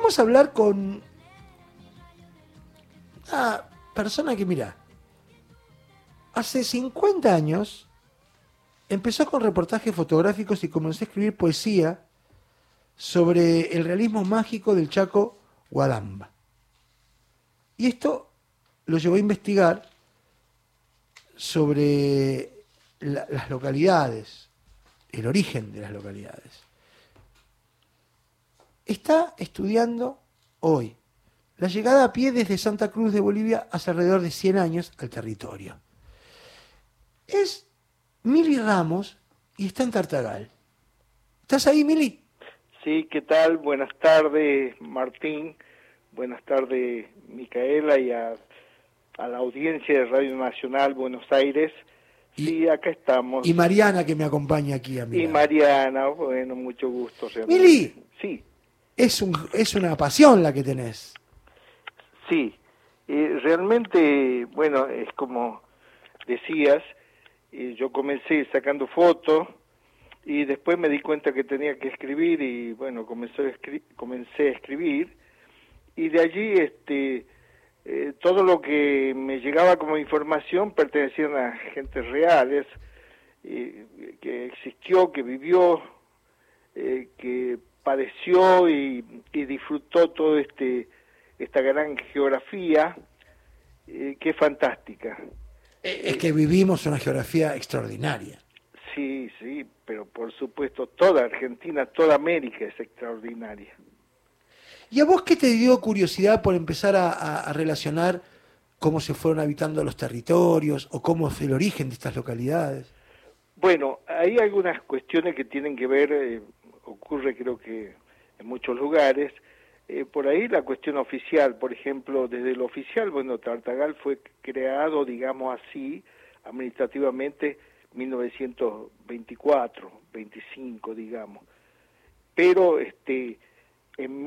vamos a hablar con una persona que, mira, hace 50 años empezó con reportajes fotográficos y comenzó a escribir poesía sobre el realismo mágico del Chaco Guadamba. Y esto lo llevó a investigar sobre las localidades, el origen de las localidades. Está estudiando hoy la llegada a pie desde Santa Cruz de Bolivia hace alrededor de 100 años al territorio. Es Mili Ramos y está en Tartagal. ¿Estás ahí, Mili? Sí, ¿qué tal? Buenas tardes, Martín. Buenas tardes, Micaela, y a la audiencia de Radio Nacional Buenos Aires. Sí, acá estamos. Y Mariana, que me acompaña aquí a mí. Y Mariana, bueno, mucho gusto. Realmente. Mili, sí. Es una pasión la que tenés. Sí, realmente, bueno, es como decías, yo comencé sacando fotos y después me di cuenta que tenía que escribir y bueno, comencé a escribir y de allí todo lo que me llegaba como información pertenecían a gentes reales, que existió, que vivió, que padeció y disfrutó todo esta gran geografía que es fantástica. Es que vivimos una geografía extraordinaria. Sí, sí, pero por supuesto toda Argentina, toda América es extraordinaria. ¿Y a vos qué te dio curiosidad por empezar a relacionar cómo se fueron habitando los territorios o cómo fue el origen de estas localidades? Bueno, hay algunas cuestiones que tienen que ver, ocurre creo que en muchos lugares, por ahí la cuestión oficial, por ejemplo, desde lo oficial, bueno, Tartagal fue creado, digamos así, administrativamente 1924, 25, digamos. Pero en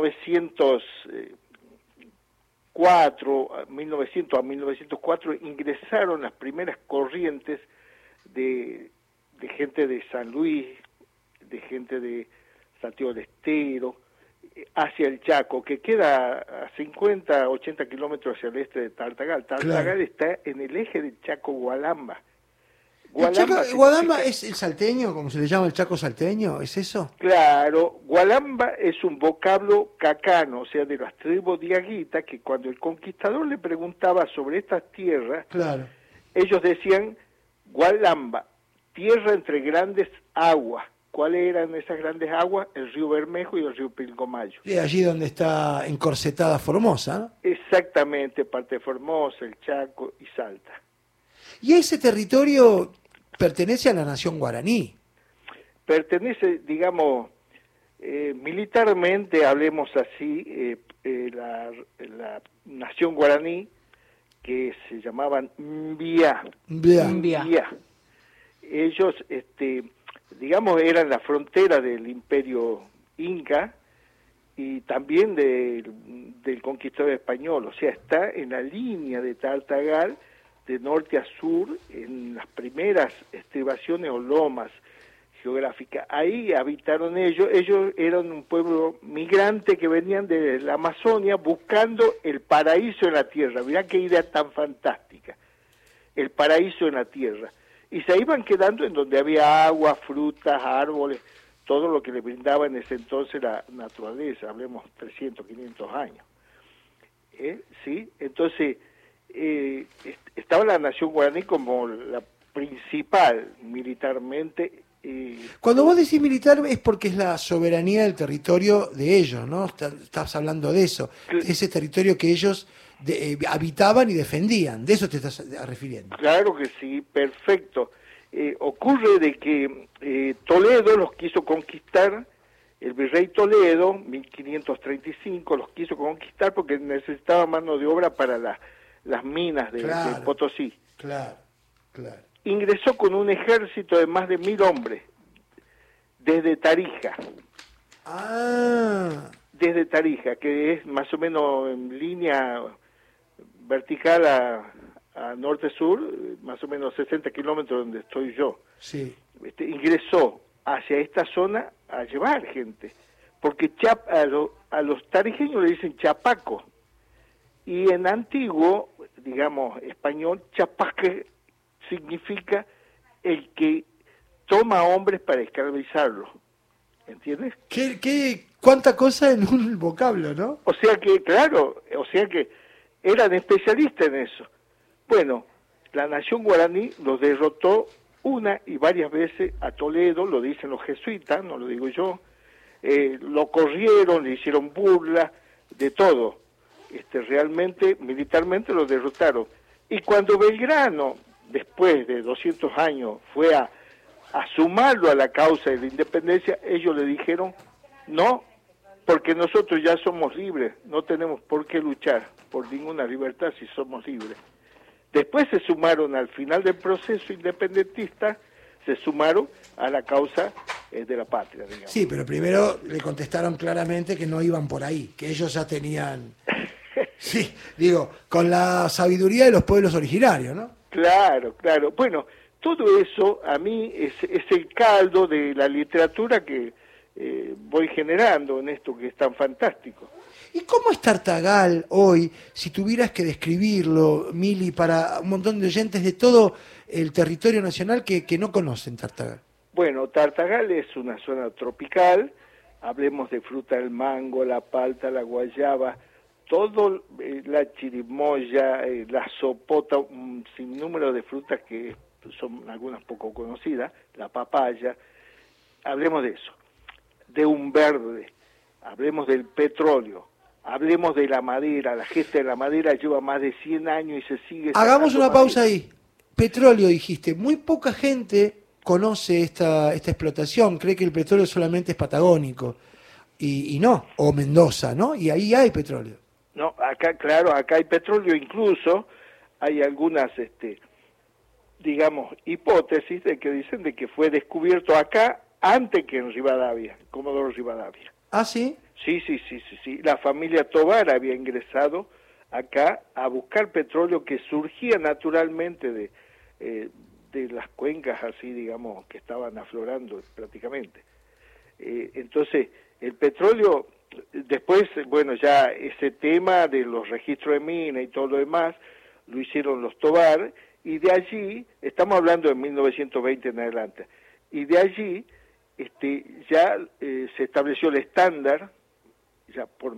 1904 a 1904 ingresaron las primeras corrientes de gente de San Luis, de gente de Santiago del Estero, hacia el Chaco, que queda a 50, 80 kilómetros hacia el este de Tartagal. Tartagal está en el eje del Chaco-Gualamba. ¿Gualamba es el salteño, como se le llama el Chaco salteño? ¿Es eso? Claro, Gualamba es un vocablo cacano, o sea, de las tribus diaguitas, que cuando el conquistador le preguntaba sobre estas tierras, claro, ellos decían Gualamba, tierra entre grandes aguas. ¿Cuáles eran esas grandes aguas? El río Bermejo y el río Pilcomayo. Y allí donde está encorsetada Formosa, ¿no? Exactamente, parte de Formosa, el Chaco y Salta. ¿Y ese territorio pertenece a la nación guaraní? Pertenece, digamos, militarmente, hablemos así, la nación guaraní, que se llamaban Mbia. Ellos, digamos, eran la frontera del imperio inca y también del conquistador español, o sea, está en la línea de Tartagal de norte a sur, en las primeras estribaciones o lomas geográficas. Ahí habitaron ellos eran un pueblo migrante que venían de la Amazonia buscando el paraíso en la tierra. Mirá qué idea tan fantástica, el paraíso en la tierra. Y se iban quedando en donde había agua, frutas, árboles, todo lo que le brindaba en ese entonces la naturaleza, hablemos 300, 500 años. ¿Sí? Entonces, estaba la nación guaraní como la principal militarmente. Cuando vos decís militar es porque es la soberanía del territorio de ellos, ¿no? Estás hablando de eso, ese territorio que ellos habitaban y defendían, de eso te estás refiriendo. Claro que sí, perfecto. Ocurre de que Toledo los quiso conquistar, el virrey Toledo, 1535, los quiso conquistar porque necesitaba mano de obra para las minas de Potosí. Claro. Ingresó con un ejército de más de 1000 hombres, desde Tarija. Desde Tarija, que es más o menos en línea vertical a norte-sur, más o menos 60 kilómetros donde estoy yo. Sí. Ingresó hacia esta zona a llevar gente, porque a los tarijeños le dicen chapaco, y en antiguo, digamos, español, chapaque significa el que toma hombres para esclavizarlos, ¿entiendes? ¿Cuánta cosa en un vocablo, ¿no? O sea que, claro, o sea que eran especialistas en eso. Bueno, la nación guaraní los derrotó una y varias veces a Toledo, lo dicen los jesuitas, no lo digo yo, lo corrieron, le hicieron burla, de todo. Realmente, militarmente lo derrotaron. Y cuando Belgrano, después de 200 años, fue a sumarlo a la causa de la independencia, ellos le dijeron, no, porque nosotros ya somos libres, no tenemos por qué luchar por ninguna libertad si somos libres. Después se sumaron al final del proceso independentista, se sumaron a la causa de la patria, digamos. Sí, pero primero le contestaron claramente que no iban por ahí, que ellos ya tenían... Sí, digo, con la sabiduría de los pueblos originarios, ¿no? Claro, claro. Bueno, todo eso a mí es el caldo de la literatura que voy generando en esto que es tan fantástico. ¿Y cómo es Tartagal hoy, si tuvieras que describirlo, Mili, para un montón de oyentes de todo el territorio nacional que no conocen Tartagal? Bueno, Tartagal es una zona tropical, hablemos de fruta del mango, la palta, la guayaba, todo, la chirimoya, la sopota, un sinnúmero de frutas que son algunas poco conocidas, la papaya, hablemos de eso, de un verde, hablemos del petróleo, hablemos de la madera, la gesta de la madera lleva más de 100 años y se sigue... Hagamos una pausa ahí. Petróleo, dijiste, muy poca gente conoce esta explotación, cree que el petróleo solamente es patagónico, y no, o Mendoza, ¿no? Y ahí hay petróleo. No, acá, claro, acá hay petróleo, incluso hay algunas, digamos, hipótesis de que dicen de que fue descubierto acá antes que en Rivadavia, Comodoro Rivadavia. ¿Ah, sí? Sí. La familia Tovar había ingresado acá a buscar petróleo que surgía naturalmente de las cuencas así, digamos, que estaban aflorando prácticamente. Entonces, el petróleo... Después, bueno, ya ese tema de los registros de mina y todo lo demás, lo hicieron los Tovar, y de allí, estamos hablando de 1920 en adelante, y de allí ya se estableció el estándar, ya por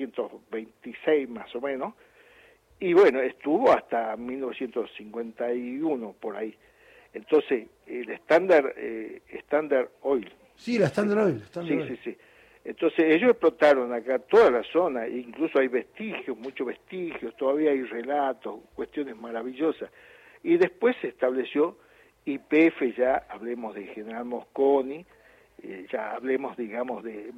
1926 más o menos, y bueno, estuvo hasta 1951 por ahí. Entonces, el estándar Oil. Sí, la Standard Oil. Sí. Entonces ellos explotaron acá toda la zona, e incluso hay vestigios, muchos vestigios, todavía hay relatos, cuestiones maravillosas. Y después se estableció YPF, ya hablemos de General Mosconi, ya hablemos, digamos, de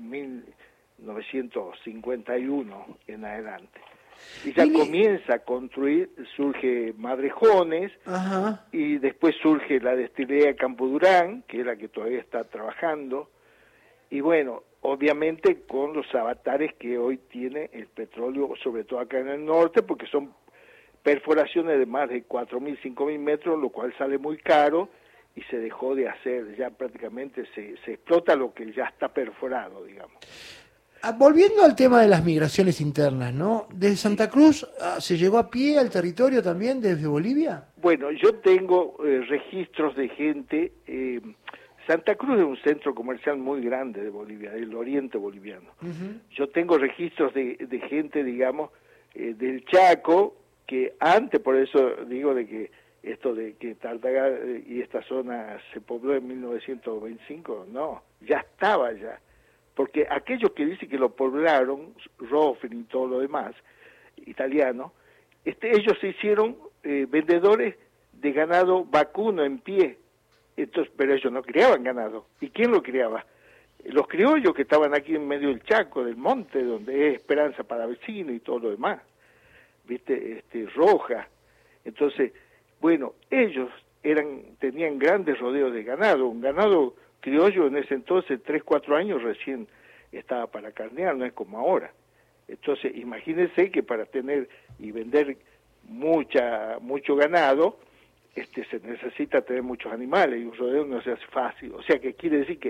1951 en adelante. Y ya comienza a construir, surge Madrejones, ajá, y después surge la destilería de Campo Durán, que es la que todavía está trabajando, y bueno, obviamente con los avatares que hoy tiene el petróleo, sobre todo acá en el norte, porque son perforaciones de más de 4.000, 5.000 metros, lo cual sale muy caro y se dejó de hacer, ya prácticamente se explota lo que ya está perforado, digamos. Volviendo al tema de las migraciones internas, ¿no? ¿Desde Santa Cruz se llegó a pie al territorio también desde Bolivia? Bueno, yo tengo registros de gente... Santa Cruz es un centro comercial muy grande de Bolivia, del oriente boliviano. Uh-huh. Yo tengo registros de gente, digamos, del Chaco, que antes, por eso digo de que esto de que Tartagal y esta zona se pobló en 1925, no, ya estaba ya. Porque aquellos que dicen que lo poblaron, Roffen y todo lo demás, italiano, ellos se hicieron vendedores de ganado vacuno en pie. Entonces, pero ellos no criaban ganado. ¿Y quién lo criaba? Los criollos que estaban aquí en medio del Chaco, del monte, donde es esperanza para vecinos y todo lo demás. ¿Viste? Roja. Entonces, bueno, ellos tenían grandes rodeos de ganado. Un ganado criollo en ese entonces, 3, 4 años recién estaba para carnear, no es como ahora. Entonces, imagínense que para tener y vender mucho ganado, se necesita tener muchos animales y un rodeo no se hace fácil. O sea que quiere decir que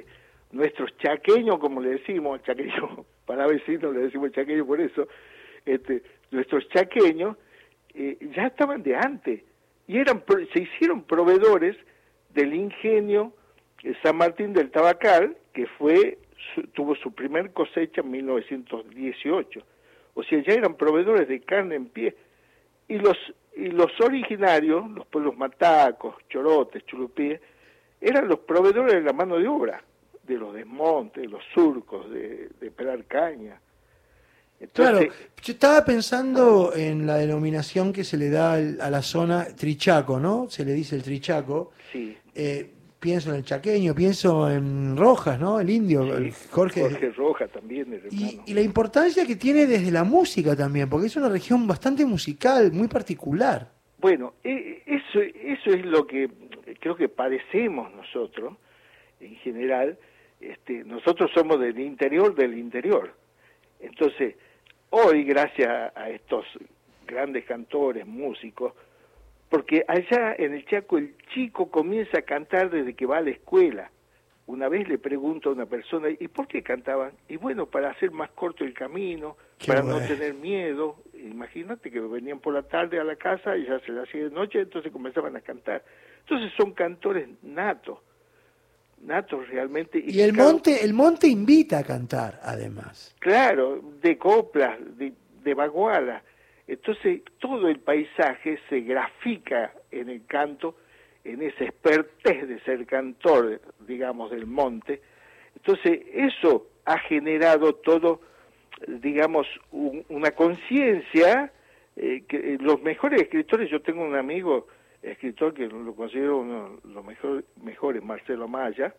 nuestros chaqueños, como le decimos, chaqueños, para vecinos le decimos chaqueños por eso, nuestros chaqueños ya estaban de antes, y se hicieron proveedores del ingenio San Martín del Tabacal, que tuvo su primer cosecha en 1918. O sea, ya eran proveedores de carne en pie. Y los originarios, los pueblos matacos, chorotes, chulupíes, eran los proveedores de la mano de obra, de los desmontes, de los surcos, de pelar caña. Entonces, claro, yo estaba pensando en la denominación que se le da a la zona Trichaco, ¿no? Se le dice el Trichaco. Sí. Pienso en el chaqueño, pienso en Rojas, ¿no? El indio, Sí, el Jorge Rojas también, el hermano. Y la importancia que tiene desde la música también, porque es una región bastante musical, muy particular. Bueno, eso es lo que creo que padecemos nosotros, en general. Nosotros somos del interior del interior. Entonces, hoy, gracias a estos grandes cantores, músicos, porque allá en el Chaco el chico comienza a cantar desde que va a la escuela. Una vez le pregunto a una persona, ¿y por qué cantaban? Y bueno, para hacer más corto el camino, para no tener miedo. Imagínate que venían por la tarde a la casa y ya se les hacía de noche, entonces comenzaban a cantar. Entonces son cantores natos realmente. Y el monte invita a cantar, además. Claro, de coplas, de baguala. Entonces todo el paisaje se grafica en el canto, en esa expertez de ser cantor, digamos, del monte. Entonces eso ha generado todo, digamos, una conciencia, que los mejores escritores, yo tengo un amigo escritor que lo considero uno de los mejores, Marcelo Maya,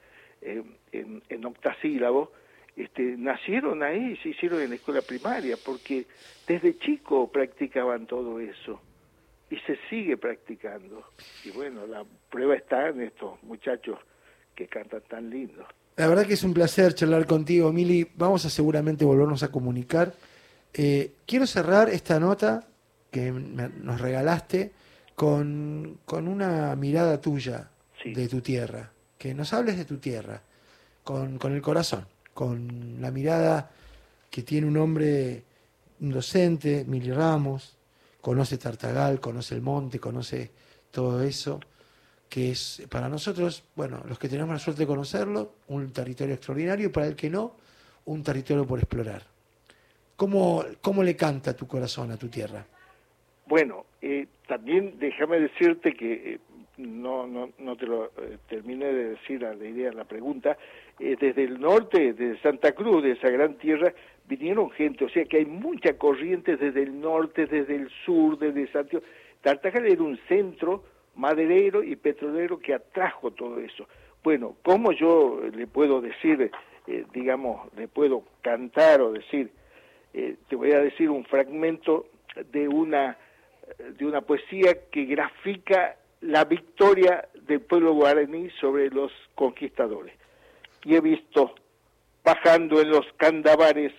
en octasílabos, nacieron ahí, se hicieron en la escuela primaria, porque desde chico practicaban todo eso, y se sigue practicando. Y bueno, la prueba está en estos muchachos que cantan tan lindo. La verdad que es un placer charlar contigo, Mili. Vamos a seguramente volvernos a comunicar. Quiero cerrar esta nota que nos regalaste con una mirada tuya, sí, de tu tierra. Que nos hables de tu tierra, con el corazón, con la mirada que tiene un hombre docente, Mili Ramos, conoce Tartagal, conoce el monte, conoce todo eso, que es para nosotros, bueno, los que tenemos la suerte de conocerlo, un territorio extraordinario, y para el que no, un territorio por explorar. ¿Cómo le canta tu corazón a tu tierra? Bueno, también déjame decirte que no te lo terminé de decir a la idea de la pregunta. Desde el norte, desde Santa Cruz, de esa gran tierra, vinieron gente, o sea que hay mucha corriente desde el norte, desde el sur, desde Santiago. Tartagal era un centro maderero y petrolero que atrajo todo eso. Bueno, ¿cómo yo le puedo decir, digamos, le puedo cantar o decir? Te voy a decir un fragmento de una poesía que grafica la victoria del pueblo guaraní sobre los conquistadores. Y he visto, bajando en los candavares,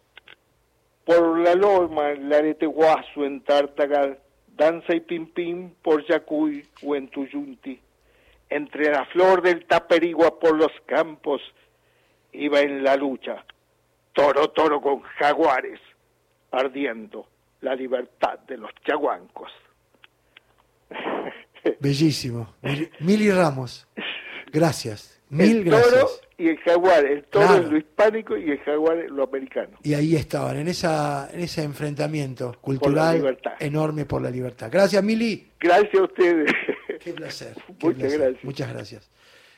por la loma, en Lareteguazu, en Tartagal, danza y pimpín por Yacuy o en Tuyunti. Entre la flor del Taperigua por los campos, iba en la lucha, toro con jaguares, ardiendo la libertad de los chaguancos. Bellísimo. Mili Ramos, gracias. Mil gracias. El toro y el jaguar, el toro claro, en lo hispánico y el jaguar en lo americano. Y ahí estaban, en ese enfrentamiento cultural enorme por la libertad. Gracias, Mili. Gracias a ustedes. Qué placer. Muchas gracias. Muchas gracias.